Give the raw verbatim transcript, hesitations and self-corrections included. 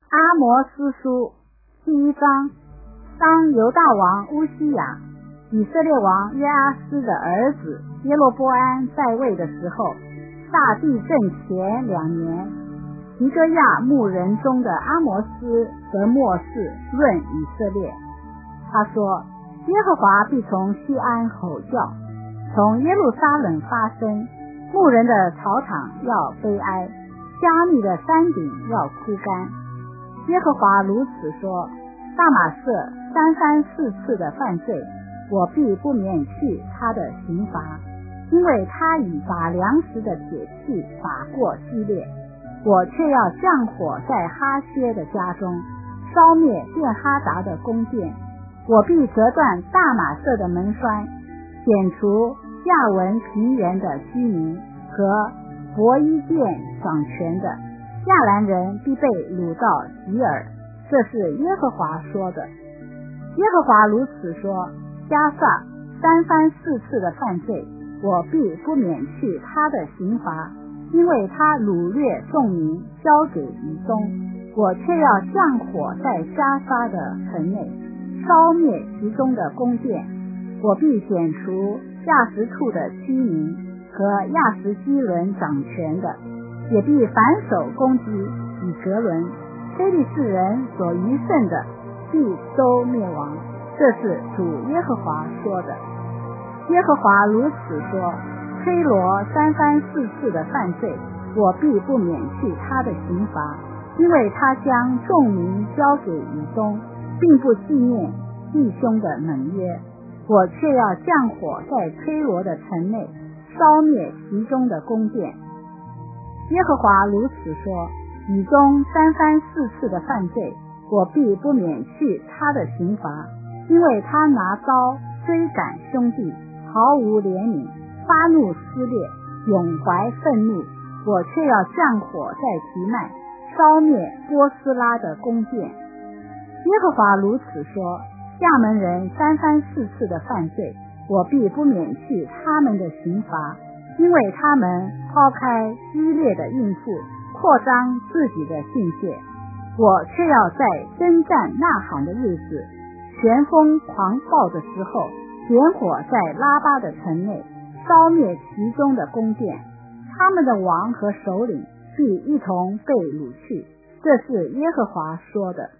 阿摩司书第一章。当犹大王乌西雅，以色列王约阿斯的儿子耶罗波安在位的时候，大地震前两年，提哥亚牧人中的阿摩斯得末世论以色列。他说，耶和华必从西安吼叫，从耶路撒冷发声，牧人的草场要悲哀，加密的山顶要枯干。耶和华如此说，大马色三番四次的犯罪，我必不免去他的刑罚，因为他已把粮食的铁器打过激烈。我却要降火在哈薛的家中，烧灭便哈达的宫殿。我必折断大马色的门栓，剪除亚文平原的居民和伯伊甸掌权的亚兰人，必被掳到吉尔。这是耶和华说的。耶和华如此说，加萨三番四次的犯罪，我必不免去他的刑罚，因为他掳掠众民交给以东。我却要降火在加沙的城内，烧灭其中的宫殿。我必剪除亚实突的居民和亚实基伦掌权的，也必反手攻击以格伦，非利士人所余剩的必都灭亡。这是主耶和华说的。耶和华如此说，推罗三番四次的犯罪，我必不免去他的刑罚，因为他将众民交给以东，并不纪念弟兄的盟约。我却要降火在推罗的城内，烧灭其中的宫殿。耶和华如此说，以东三番四次的犯罪，我必不免去他的刑罚，因为他拿刀追赶兄弟，毫无怜悯，发怒撕裂，永怀愤怒。我却要降火在提曼，烧灭波斯拉的宫殿。耶和华如此说，亚门人三番四次的犯罪，我必不免去他们的刑罚，因为他们抛开激烈的应付，扩张自己的境界。我却要在征战呐喊的日子，旋风狂暴的时候，点火在拉巴的城内，烧灭其中的宫殿。他们的王和首领必一同被掳去。这是耶和华说的。